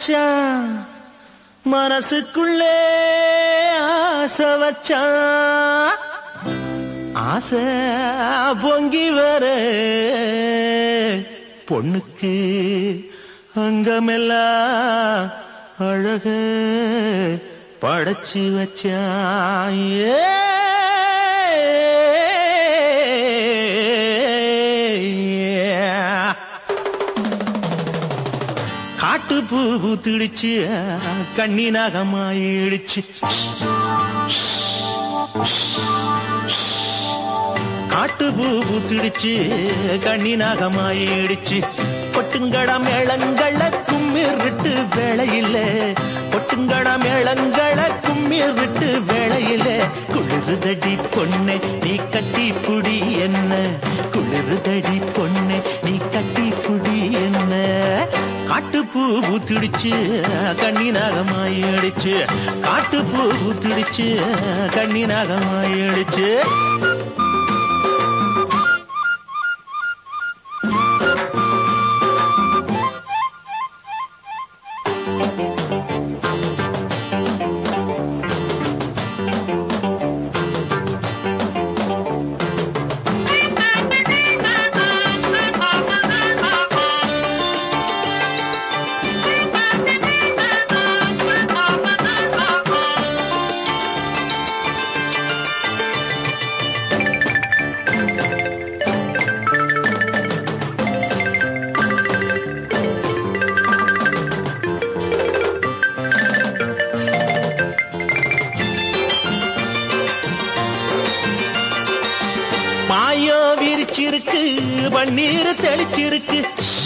வச்சான் மனசுக்குள்ளே ஆசை வச்சான் ஆசை பொங்கி வர பொண்ணுக்கு அங்கமெல்லாம் அழக படைச்சு வச்சான் காட்டு பூ பூத்திடுச்சு கண்ணி நாகமாயிடுச்சு காட்டு பூ பூத்திடுச்சு கண்ணி நாகமாயிடுச்சு பொட்டுங்கட மேளங்கள கும்மிருட்டு வேளையில பொட்டுங்கட மேளங்கள கும்மிருட்டு வேளையில குளிருதடி பொண்ணே நீ கட்டி புடி என்ன குளிருதடி பொண்ணே நீ கட்டி புடி என்ன காட்டு பூ பூத்திடுச்சு கண்ணி நாகமாயிடுச்சு காட்டு பூ பூத்திடுச்சு கண்ணி நாகமாயிடுச்சு மாயோ விரிச்சிருக்கு பன்னீர் தெளிச்சிருக்கு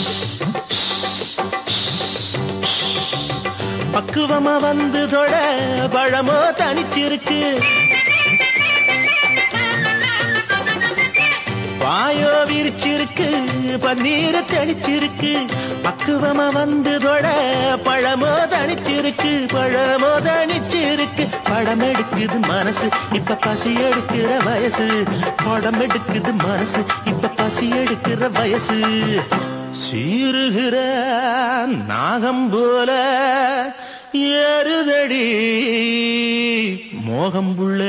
பக்குவமா வந்து தொட பழமோ தனிச்சிருக்கு மாயோ விரிச்சிருக்கு பன்னீர் தெளிச்சிருக்கு பக்குவமா வந்து தொட பழமோ தனிச்சிருக்கு பழமோ தனிச்சிருக்கு படம் எடுக்குது மனசு இப்ப பசி எடுக்கிற வயசு படம் எடுக்குது மனசு இப்ப பசி எடுக்கிற வயசு சீருகிற நாகம் போல ஏறுதடி மோகம் புள்ள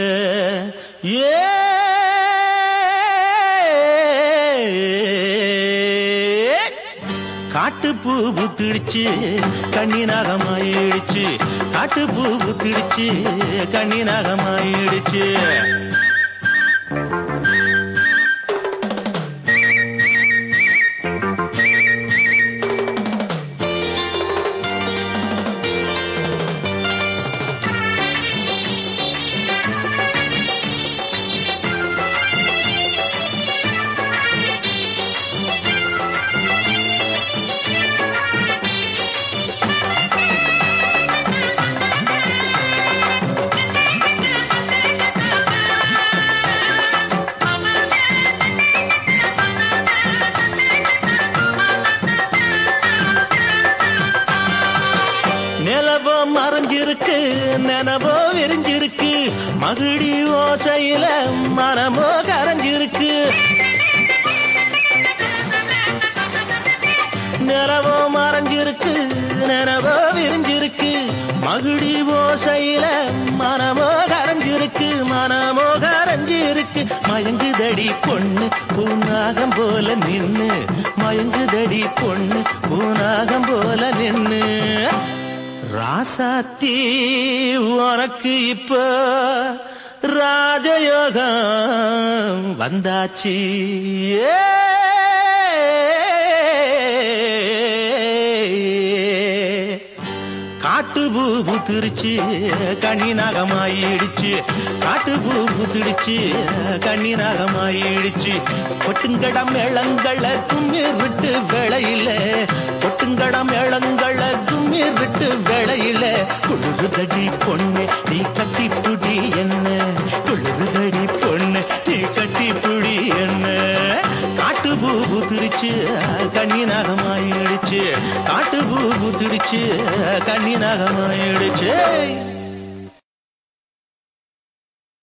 காட்டு பூ பூத்திடுச்சு கண்ணி நாகமாயிடுச்சு காட்டு பூ பூத்திடுச்சு கண்ணி நாகமாயிடுச்சு நிலவோ மறைஞ்சிருக்கு நினவோ விரிஞ்சிருக்கு மகிழி ஓசையில மனமோ கரைஞ்சிருக்கு நிலவோ மறைஞ்சிருக்கு நினவோ விரிஞ்சிருக்கு மகிழி ஓசையில மனமோ கரைஞ்சிருக்கு மனமோ கரைஞ்சிருக்கு மயங்குதடி பொண்ணு பூநாகம் போல நின்னு மயங்குதடி பொண்ணு பூநாகம் போல நின்னு ராசாத்தி உனக்கு இப்ப ராஜயோகம் வந்தாச்சு காட்டு பூ பூத்திருச்சு கண்ணி நாகமாயிடுச்சு காட்டு பூ பூத்திடுச்சு கண்ணி நாகமாயிடுச்சு பொட்டுங்கட மேளங்கள கும்மிர் விட்டு வேளையில பொட்டுங்கட மேளங்கள கும்மிர் விட்டு வேளையில குளிருதடி பொண்ணு நீ கட்டி புடி என்ன குளிருதடி பொண்ணு நீ கட்டி புடி என்ன காட்டு பூ பூத்திருச்சு கண்ணி நாகமாயிடுச்சு காட்டு பூ பூத்திடுச்சு கண்ணி நாகமாயிடுச்சு